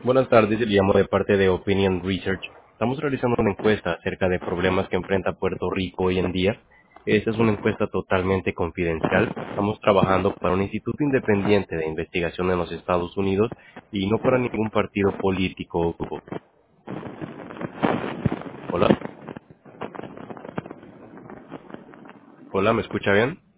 Buenas tardes, le llamo de parte de Opinion Research. Estamos realizando una encuesta acerca de problemas que enfrenta Puerto Rico hoy en día. Esta es una encuesta totalmente confidencial. Estamos trabajando para un instituto independiente de investigación en los Estados Unidos y no para ningún partido político o grupo. Hola, hola, ¿me escucha bien?